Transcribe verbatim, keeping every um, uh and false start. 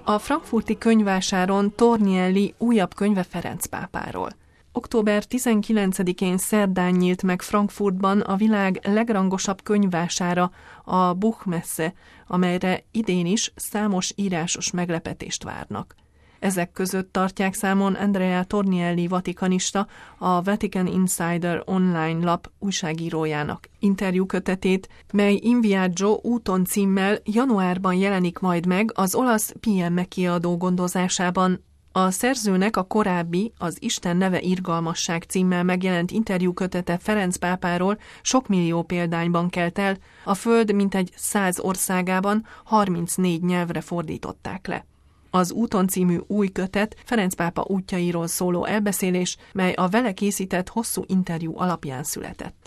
A frankfurti könyvvásáron Tornielli újabb könyve Ferenc pápáról. október tizenkilencedikén szerdán nyílt meg Frankfurtban a világ legrangosabb könyvvására, a Buchmesse, amelyre idén is számos írásos meglepetést várnak. Ezek között tartják számon Andrea Tornielli vatikanista, a Vatican Insider online lap újságírójának interjúkötetét, mely In Viaggio úton címmel januárban jelenik majd meg az olasz pé em kiadó gondozásában. A szerzőnek a korábbi, az Isten neve irgalmasság címmel megjelent interjúkötete Ferenc pápáról sok millió példányban kelt el, a föld mintegy száz országában harmincnégy nyelvre fordították le. Az Úton című új kötet Ferenc pápa útjairól szóló elbeszélés, mely a vele készített hosszú interjú alapján született.